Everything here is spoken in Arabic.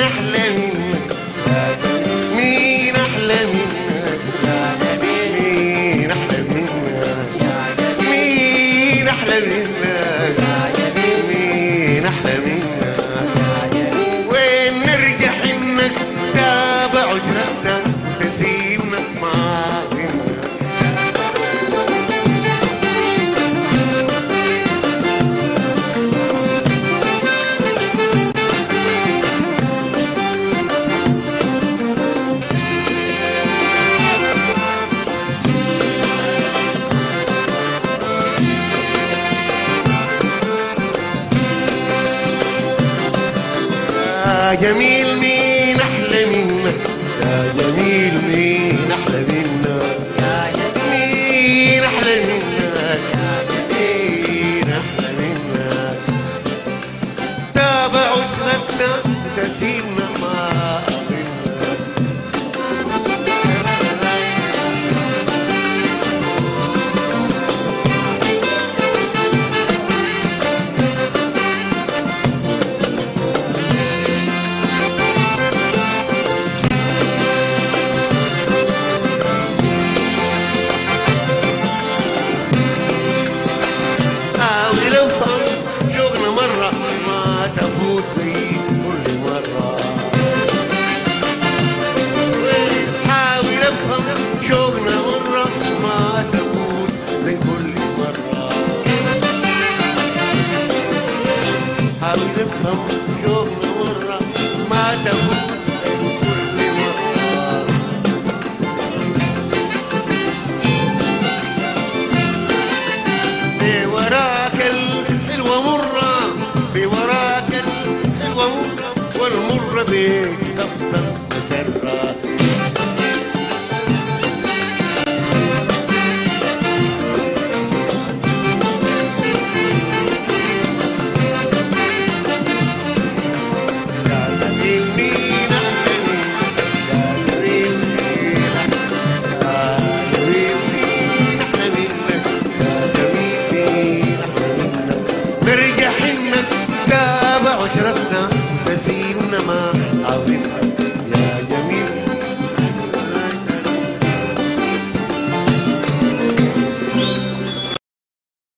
أحلى منك؟ مين أحلى منك؟ مين أحلى منك؟ مين أحلى منك؟ مين أحلى منك؟ وين نرجع إنك تابع عشرتك تسيبنا معازمنا. يا جميل مين أحلى منك؟ يا جميل مين أحلى منك؟ مين أحلى منك؟ مين أحلى منك؟ تابع أسرتنا تسيبنا ما أظنك. حاول افهم شوقنا مرة ما تفوت زي كل مرة. حاول افهم شوقنا مرة ما تفوت زي كل مرة. حاول افهم شوقنا مرة ما تفوت زي كل مرة. بوراك الحلوة مرة، بوراك الحلوة مرة، والمرة بيك تفضل مسرة.